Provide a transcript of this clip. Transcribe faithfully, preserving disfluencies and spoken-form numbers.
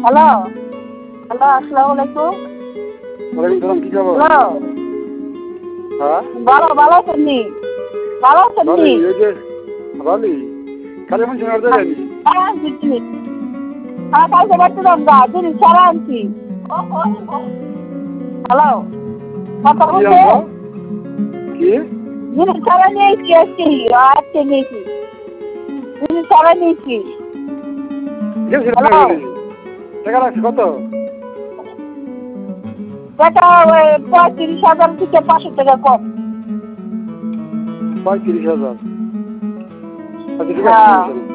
Hello hello আসসালামু আলাইকুম। ওয়ালাইকুম সালাম, কি খবর? হ্যালো হ্যাঁ ভালো ভালো আছেন নি? ভালো আছেন নি? ভালোই, এই যে ভালোই। কালে মন শোনার দেয়নি। হ্যাঁ বুঝছি। হ্যাঁ কালকে বাড়ছিলাম গা জিনিস সারা আনছি। হ্যালো কথা কি বলছে আনছো? কি? জিনিস সারা নিয়েছি আজকে আজকে নিয়েছি জিনিস সারা নিয়েছি। গেছিল হ্যালো টাকা লাগছে কত? টাকা ওই পঁয়ত্রিশ হাজার থেকে পাঁচশো টাকা কম। পঁয়ত্রিশ হাজার। আচ্ছা ঠিক আছে, হ্যাঁ সমস্যা নেই।